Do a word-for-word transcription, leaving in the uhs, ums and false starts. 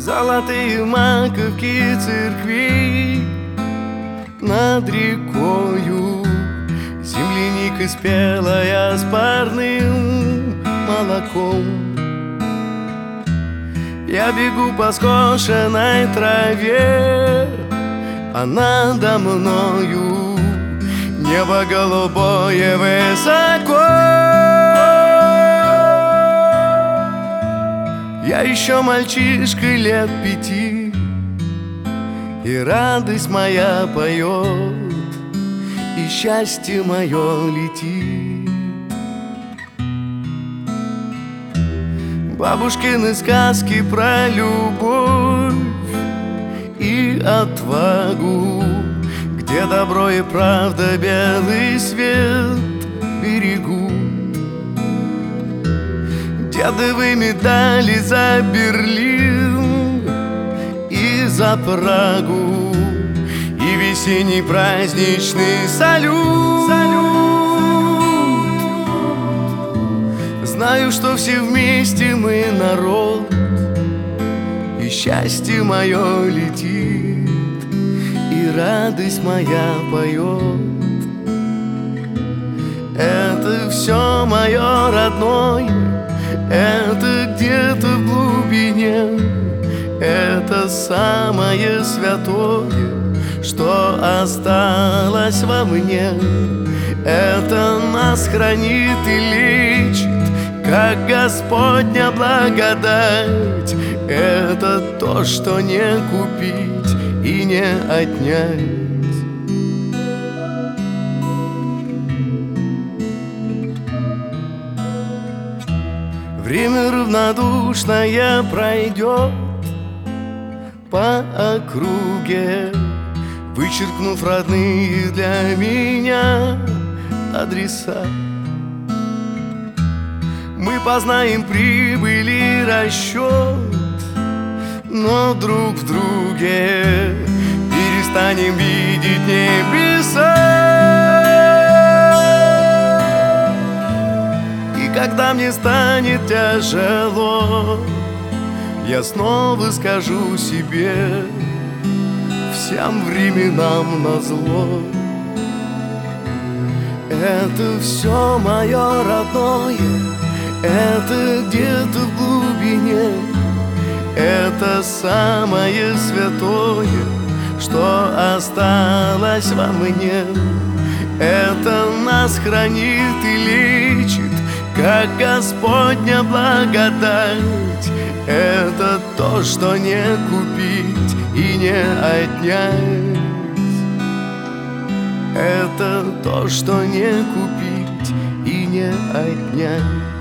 Золотые маковки церквей над рекою, земляника спелая с парным молоком. Я бегу по скошенной траве, а надо мною небо голубое высоко. Я еще мальчишка лет пяти, и радость моя поет, и счастье мое летит. Бабушкины сказки про любовь и отвагу, где добро и правда белый свет берегу. Дедовы медали за Берлин и за Прагу, и весенний праздничный салют. Салют. Знаю, что все вместе мы народ, и счастье мое летит, и радость моя поет. Это все мое родное, это где-то в глубине, это самое святое, что осталось во мне. Это нас хранит и лечит, как Господня благодать. Это то, что не купить и не отнять. Время равнодушное пройдет по округе, вычеркнув родные для меня адреса. Мы познаем прибыль и расчет, но друг в друге перестанем видеть небеса. Когда мне станет тяжело, я снова скажу себе: всем временам назло. Это все мое родное, это где-то в глубине, это самое святое, что осталось во мне. Это нас хранит и лечит, как Господня благодать. Это то, что не купить и не отнять. Это то, что не купить и не отнять.